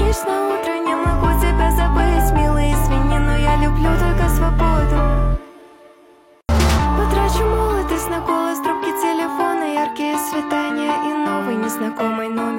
звонишь на утро, не могу тебя забыть. Милый, извини, но я люблю только свободу. Потрачу молодость на голос трубки телефона, яркие свидания и новый незнакомый номер.